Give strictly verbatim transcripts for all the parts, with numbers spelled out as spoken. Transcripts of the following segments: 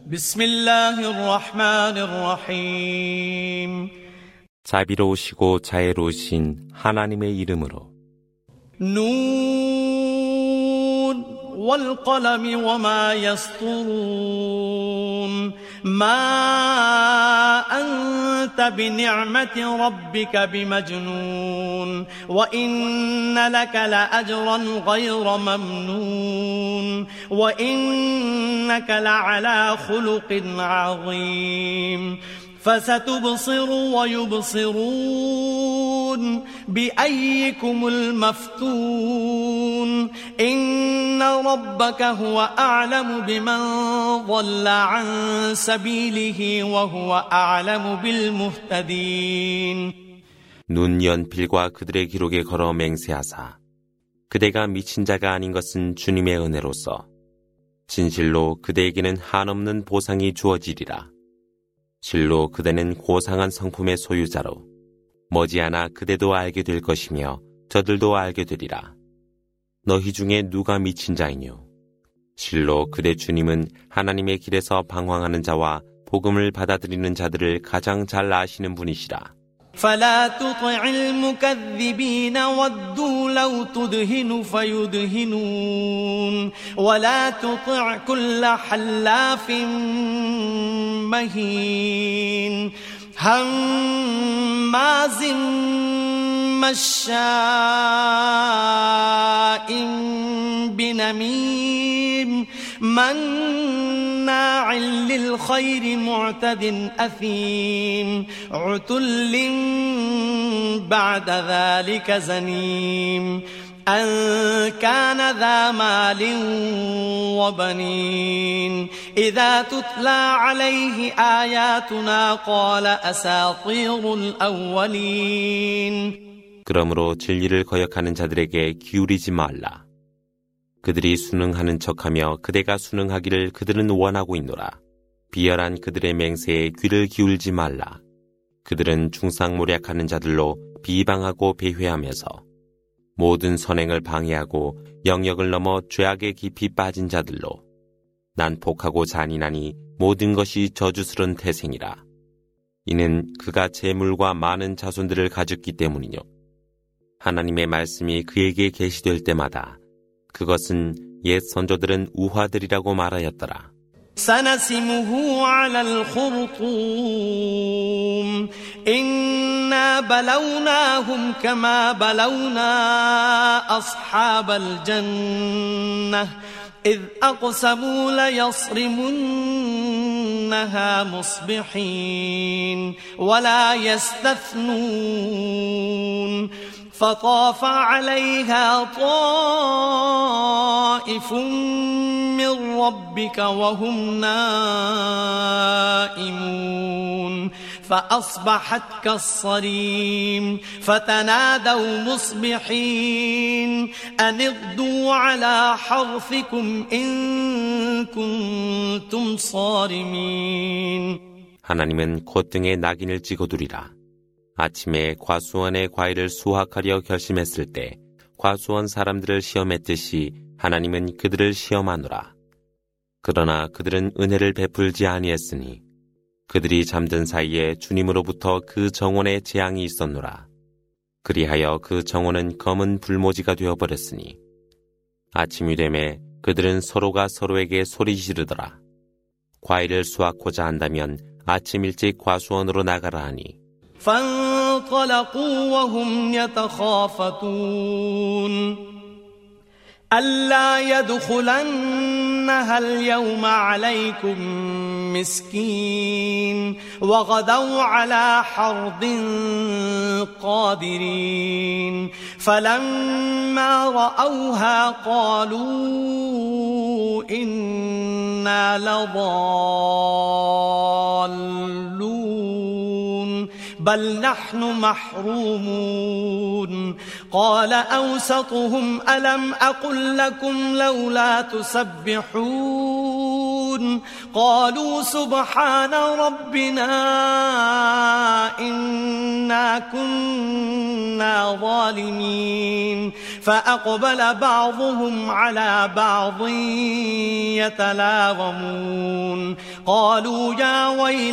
بسم الله الرحمن الرحيم 자비로우시고 자애로우신 하나님의 이름으로. نون والقلم وما يسطرون ما أنت بنعمة ربك بمجنون وإن لك لأجرا غير ممنون وإنك لعلى خلق عظيم فستبصر ويبصرون بأيكم المفتون إن ربك هو أعلم بمن ضل عن سبيله وهو أعلم بالمهتدين. 눈 연필과 그들의 기록에 걸어 맹세하사 그대가 미친 자가 아닌 것은 주님의 은혜로서 진실로 그대에게는 한없는 보상이 주어지리라. 실로 그대는 고상한 성품의 소유자로 머지않아 그대도 알게 될 것이며 저들도 알게 되리라. 너희 중에 누가 미친 자이뇨? 실로 그대 주님은 하나님의 길에서 방황하는 자와 복음을 받아들이는 자들을 가장 잘 아시는 분이시라. فلا تطع المكذبين ودوا لو تدهن فيدهنون ولا تطع كل حلاف مهين هماز مشاء بنميم مناع للخير معتد أثيم عتل بعد ذلك زنيم أن كان ذا مال وبنين إذا تتلى عليه آياتنا قال أساطير الأولين. 그러므로 진리를 거역하는 자들에게 기울이지 말라. 그들이 순응하는 척하며 그대가 순응하기를 그들은 원하고 있노라. 비열한 그들의 맹세에 귀를 기울이지 말라. 그들은 중상모략하는 자들로 비방하고 배회하면서 모든 선행을 방해하고 영역을 넘어 죄악에 깊이 빠진 자들로 난폭하고 잔인하니 모든 것이 저주스런 태생이라. 이는 그가 재물과 많은 자손들을 가졌기 때문이뇨. 하나님의 말씀이 그에게 계시될 때마다 그것은 옛 선조들은 우화들이라고 말하였더라. سنسمه على الخرطوم إنا بلوناهم كما بلونا أصحاب الجنة إذ أقسموا ليصرمنها مصبحين ولا يستثنون فطاف عليها طائف من ربك وهم نائمون فأصبحت كالصريم فتنادوا مصبحين أن اغدوا على حرثكم إن كنتم صارمين. 하나님은 콧등에 낙인을 찍어두리라. 아침에 과수원의 과일을 수확하려 결심했을 때 과수원 사람들을 시험했듯이 하나님은 그들을 시험하노라. 그러나 그들은 은혜를 베풀지 아니했으니 그들이 잠든 사이에 주님으로부터 그 정원에 재앙이 있었노라. 그리하여 그 정원은 검은 불모지가 되어버렸으니 아침이 되매 그들은 서로가 서로에게 소리 지르더라. 과일을 수확하고자 한다면 아침 일찍 과수원으로 나가라 하니 فانطلقوا وهم يتخافتون ألا يدخلنها اليوم عليكم مسكين وغدوا على حرد قادرين فلما رأوها قالوا إنا لضالون بل نحن محرومون قال أوسطهم ألم أقل لكم لولا تسبحون قالوا سبحان ربنا إنا كنا ظالمين فأقبل بعضهم على بعض يتلاومون قالوا يا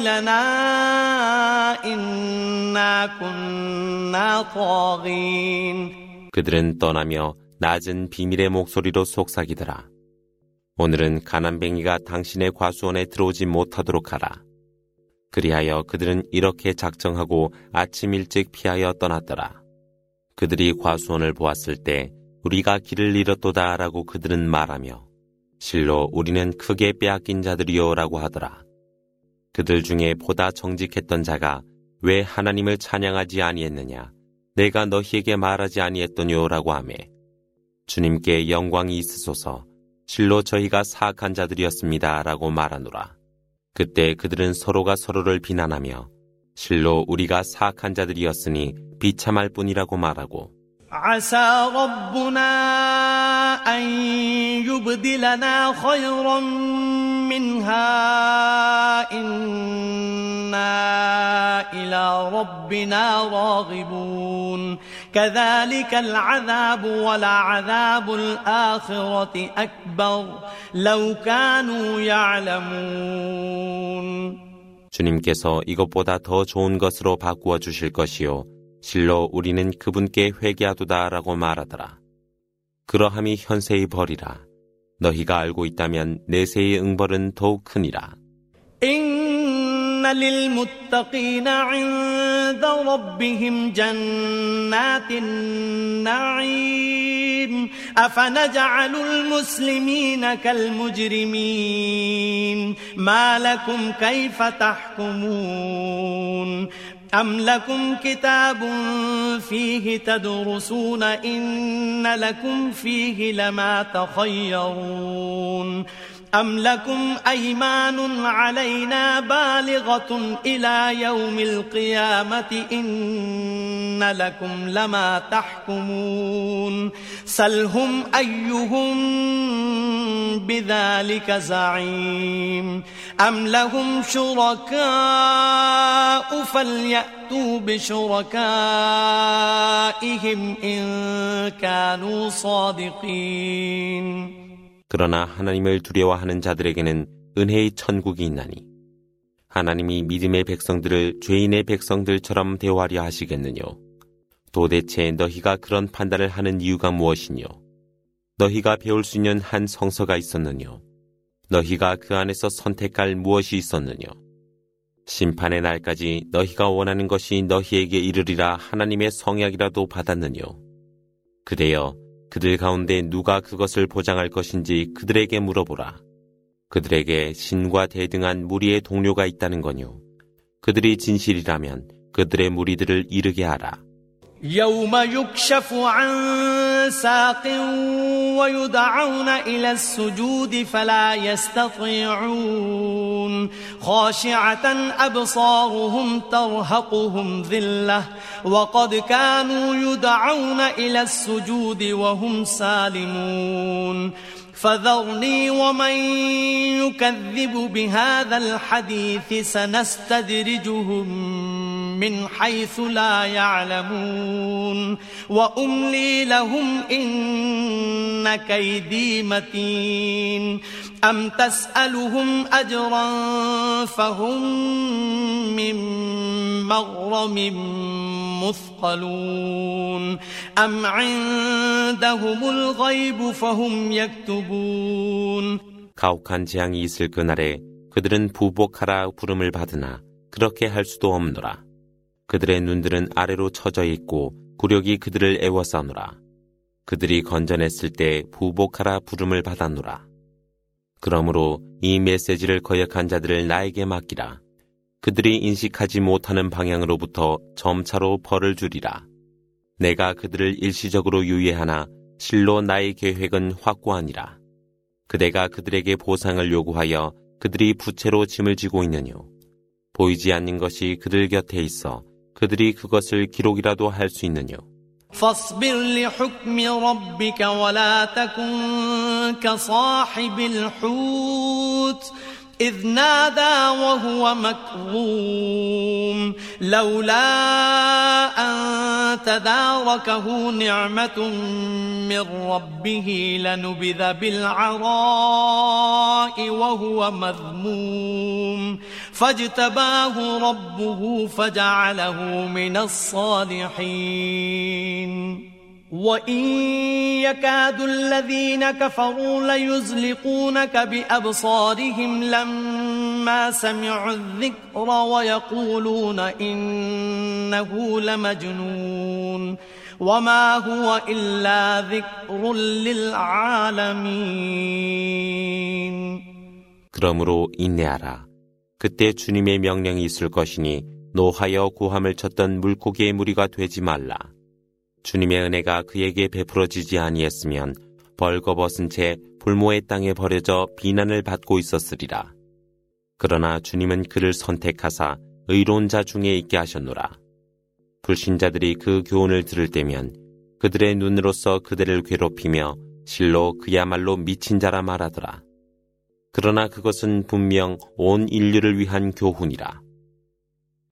ويلنا إنا كنا طاغين. 그들은 떠나며 낮은 비밀의 목소리로 속삭이더라. 오늘은 가난뱅이가 당신의 과수원에 들어오지 못하도록 하라. 그리하여 그들은 이렇게 작정하고 아침 일찍 피하여 떠났더라. 그들이 과수원을 보았을 때 우리가 길을 잃었도다 라고 그들은 말하며 실로 우리는 크게 빼앗긴 자들이요 라고 하더라. 그들 중에 보다 정직했던 자가 왜 하나님을 찬양하지 아니했느냐? 내가 너희에게 말하지 아니했더뇨 라고 하매 주님께 영광이 있으소서 실로 저희가 사악한 자들이었습니다 라고 말하노라. 그때 그들은 서로가 서로를 비난하며 실로 우리가 사악한 자들이었으니 비참할 뿐이라고 말하고 عسى ربنا أن يبدلنا خيرا منها إنا إلى ربنا راغبون كذلك العذاب ولعذاب الآخرة أكبر لو كانوا يعلمون. 주님께서 이것보다 더 좋은 것으로 바꾸어 주실 것이요 실로 우리는 그분께 회개하도다 라고 말하더라. 그러함이 현세의 벌이라. 너희가 알고 있다면 내세의 응벌은 더욱 크니라. إن للمتقين عند ربهم جنات النعيم أفنجعل المسلمين كالمجرمين ما لكم كيف تحكمون أم لكم كتاب فيه تدرسون إن لكم فيه لما تخيرون أم لكم أيمان علينا بالغة إلى يوم القيامة إن لكم لما تحكمون سلهم أيهم بذلك زعيم أم لهم شركاء فليأتوا بشركائهم إن كانوا صادقين. 그러나 하나님을 두려워하는 자들에게는 은혜의 천국이 있나니 하나님이 믿음의 백성들을 죄인의 백성들처럼 대우하려 하시겠느뇨. 도대체 너희가 그런 판단을 하는 이유가 무엇이뇨. 너희가 배울 수 있는 한 성서가 있었느뇨. 너희가 그 안에서 선택할 무엇이 있었느뇨. 심판의 날까지 너희가 원하는 것이 너희에게 이르리라 하나님의 성약이라도 받았느뇨. 그대여 그들 가운데 누가 그것을 보장할 것인지 그들에게 물어보라. 그들에게 신과 대등한 무리의 동료가 있다는 거뇨. 그들이 진실이라면 그들의 무리들을 이르게 하라. يوم يكشف عن ساق ويدعون إلى السجود فلا يستطيعون خاشعة أبصارهم ترهقهم ذلة وقد كانوا يدعون إلى السجود وهم سالمون فذرني ومن يكذب بهذا الحديث سنستدرجهم من حيث لا يعلمون وأملي لهم إن كيدي متين أم تسألهم أجرا فهم من مغرم مثقلون أم عندهم الغيب فهم يكتبون. 가혹한 재앙이 있을 그날에 그들은 부복하라 부름을 받으나 그렇게 할 수도 없노라. 그들의 눈들은 아래로 처져 있고 굴욕이 그들을 애워싸노라. 그들이 건져냈을 때 부복하라 부름을 받았노라. 그러므로 이 메시지를 거역한 자들을 나에게 맡기라. 그들이 인식하지 못하는 방향으로부터 점차로 벌을 주리라. 내가 그들을 일시적으로 유예하나 실로 나의 계획은 확고하니라. 그대가 그들에게 보상을 요구하여 그들이 부채로 짐을 지고 있느뇨. 보이지 않는 것이 그들 곁에 있어 그들이 그것을 기록이라도 할 수 있느뇨. فاصبر لحكم ربك ولا تكن كصاحب الحوت إذ نادى وهو مكظوم لولا أن تداركه نعمة من ربه لنبذ بالعراء وهو مذموم فاجتباه ربه فجعله من الصالحين وإن يكاد الذين كفروا ليزلقونك بأبصارهم لما سمعوا الذكر ويقولون إنه لمجنون وما هو إلا ذكر للعالمين. 그러므로 인내하라. 그때 주님의 명령이 있을 것이니 노하여 구함을 쳤던 물고기의 무리가 되지 말라. 주님의 은혜가 그에게 베풀어지지 아니했으면 벌거벗은 채 불모의 땅에 버려져 비난을 받고 있었으리라. 그러나 주님은 그를 선택하사 의로운 자 중에 있게 하셨노라. 불신자들이 그 교훈을 들을 때면 그들의 눈으로서 그들을 괴롭히며 실로 그야말로 미친 자라 말하더라. 그러나 그것은 분명 온 인류를 위한 교훈이라.